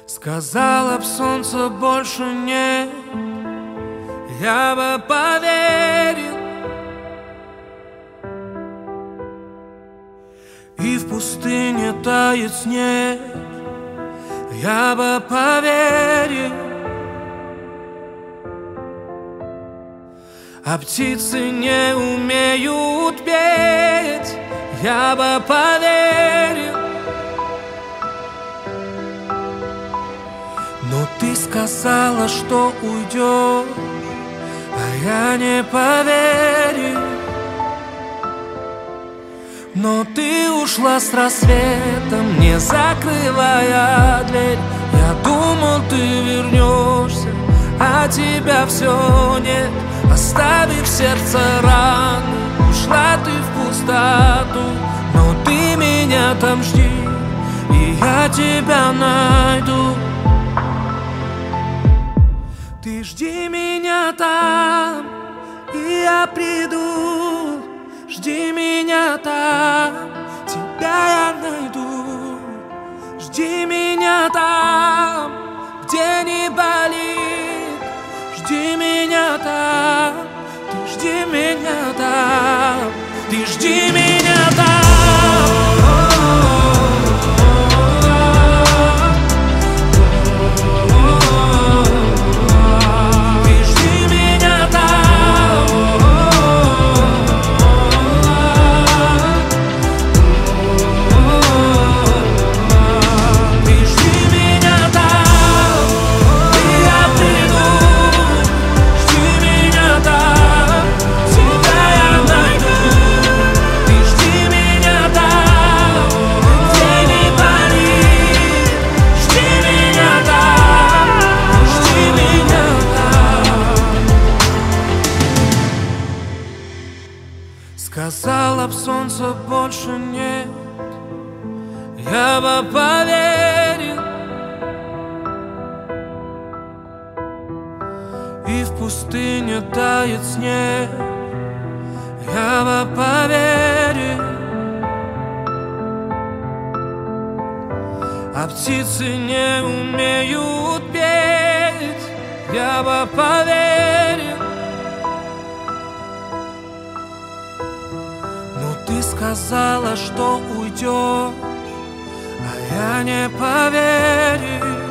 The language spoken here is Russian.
Сказала б солнца больше нет, я бы поверил. И в пустыне тает снег, я бы поверил. А птицы не умеют петь, я бы поверил. Но ты сказала, что уйдешь, а я не поверил. Но ты ушла с рассветом, не закрывая дверь. Я думал, ты вернешься, а тебя все нет. Оставив сердце раны, ушла ты в пустоту. Но ты меня там жди, и я тебя найду. Ты жди меня там, и я приду. Жди меня там, тебя я найду. Жди меня там, где не болит. Жди меня там, ты жди меня там, ты жди меня там. Сказала б солнца больше нет, я бы поверил. И в пустыне тает снег, я бы поверил. А птицы не умеют петь, я бы поверил. Ты сказала, что уйдешь, а я не поверил.